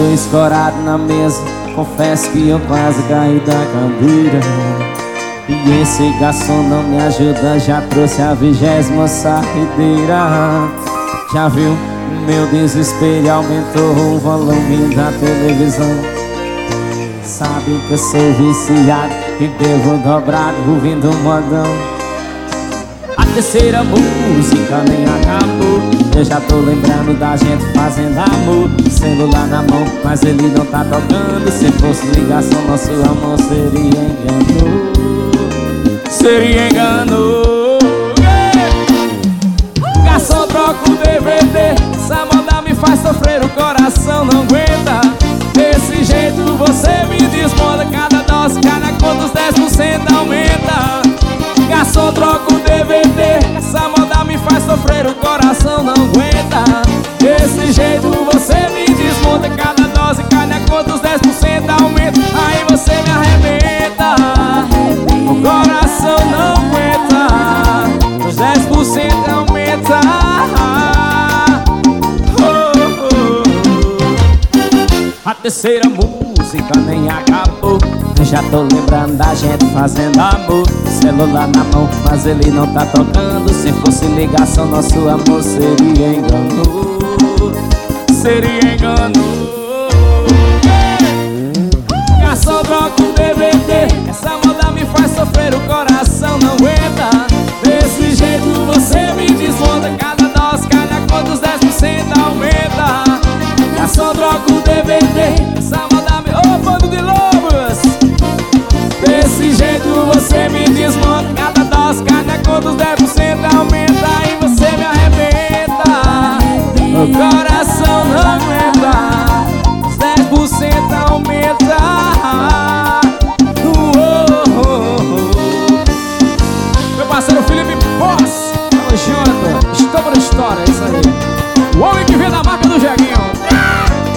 tô escorado na mesa, confesso que eu quase caí da cadeira. E esse garçom não me ajuda, já trouxe a 20ª saideira. Já viu? Meu desespero aumentou o volume da televisão. Sabe que eu sou viciado e devo dobrado ouvindo um modão. A terceira música nem acabou, eu já tô lembrando da gente fazendo amor. Celular na mão, mas ele não tá tocando. Se fosse ligação, nosso amor seria engano. Seria engano. Garçom, troca o DVD, essa moda me faz sofrer, o coração não aguenta. Desse jeito você me desmonta, cada dose, cada conta, os 10% aumenta. Garçom, troca o DVD, essa moda me faz sofrer, o coração não aguenta. Desse jeito você me desmonta, cada dose, cada conta, os 10% aumenta. Aí você me arrebenta, o coração não aguenta, os 10% aumenta. A terceira música nem acabou, eu já tô lembrando da gente fazendo amor. Celular na mão, mas ele não tá tocando. Se fosse ligação, nosso amor seria engano. Seria engano. Garçom, troca o DVD, essa moda me faz sofrer, o coração não aguenta. Desse jeito você me desmonta, cada dose, cada conta, os 10% aumenta. Garçom, troca o DVD, essa moda me... Ô, bando de lobos! Desse jeito você me desmonta, cada dose, cada conta, os 10% aumenta. Aí você me arrebenta, o coração não aguenta, os 10% aumenta. Meu parceiro Felipe Boss, tamo junto, estamos na história, é isso aí. O homem que vem da marca do Jeguinho.